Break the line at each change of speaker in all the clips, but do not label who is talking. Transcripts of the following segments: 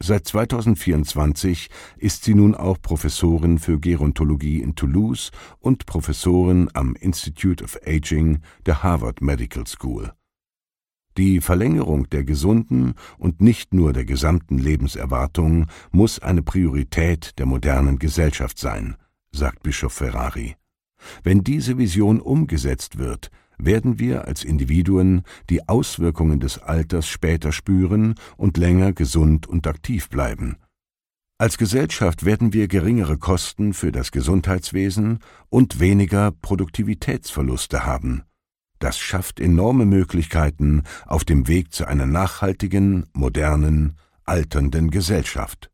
Seit 2024 ist sie nun auch Professorin für Gerontologie in Toulouse und Professorin am Institute of Aging der Harvard Medical School. Die Verlängerung der gesunden und nicht nur der gesamten Lebenserwartung muss eine Priorität der modernen Gesellschaft sein, sagt Bischof Ferrari. Wenn diese Vision umgesetzt wird, werden wir als Individuen die Auswirkungen des Alters später spüren und länger gesund und aktiv bleiben. Als Gesellschaft werden wir geringere Kosten für das Gesundheitswesen und weniger Produktivitätsverluste haben. Das schafft enorme Möglichkeiten auf dem Weg zu einer nachhaltigen, modernen, alternden Gesellschaft.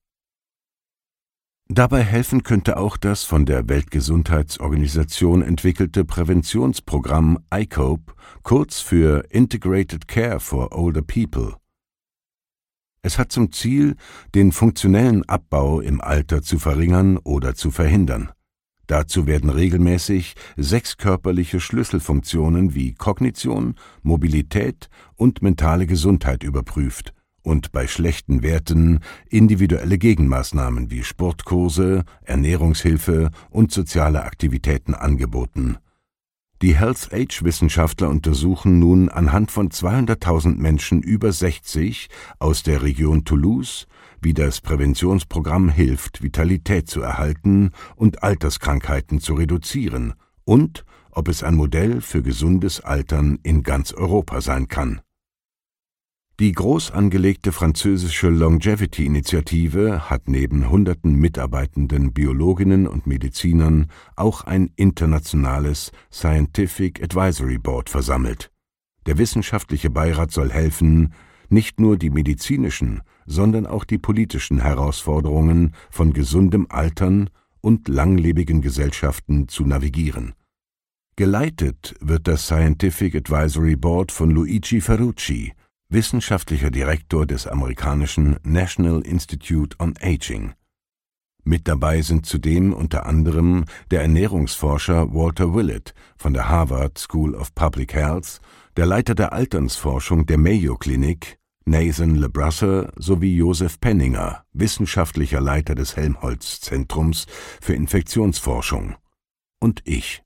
Dabei helfen könnte auch das von der Weltgesundheitsorganisation entwickelte Präventionsprogramm ICOPE, kurz für Integrated Care for Older People. Es hat zum Ziel, den funktionellen Abbau im Alter zu verringern oder zu verhindern. Dazu werden regelmäßig 6 körperliche Schlüsselfunktionen wie Kognition, Mobilität und mentale Gesundheit überprüft und bei schlechten Werten individuelle Gegenmaßnahmen wie Sportkurse, Ernährungshilfe und soziale Aktivitäten angeboten. Die Health-Age-Wissenschaftler untersuchen nun anhand von 200.000 Menschen über 60 aus der Region Toulouse, wie das Präventionsprogramm hilft, Vitalität zu erhalten und Alterskrankheiten zu reduzieren und ob es ein Modell für gesundes Altern in ganz Europa sein kann. Die groß angelegte französische Longevity-Initiative hat neben hunderten mitarbeitenden Biologinnen und Medizinern auch ein internationales Scientific Advisory Board versammelt. Der wissenschaftliche Beirat soll helfen, nicht nur die medizinischen, sondern auch die politischen Herausforderungen von gesundem Altern und langlebigen Gesellschaften zu navigieren. Geleitet wird das Scientific Advisory Board von Luigi Ferrucci, wissenschaftlicher Direktor des amerikanischen National Institute on Aging. Mit dabei sind zudem unter anderem der Ernährungsforscher Walter Willett von der Harvard School of Public Health, der Leiter der Alternsforschung der Mayo Clinic, Nathan LeBrasser, sowie Josef Penninger, wissenschaftlicher Leiter des Helmholtz-Zentrums für Infektionsforschung. Und ich.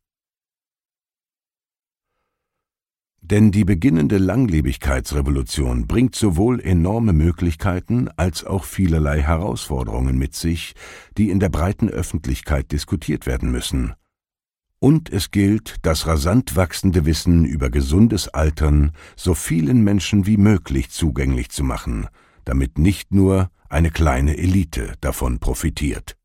Denn die beginnende Langlebigkeitsrevolution bringt sowohl enorme Möglichkeiten als auch vielerlei Herausforderungen mit sich, die in der breiten Öffentlichkeit diskutiert werden müssen. Und es gilt, das rasant wachsende Wissen über gesundes Altern so vielen Menschen wie möglich zugänglich zu machen, damit nicht nur eine kleine Elite davon profitiert.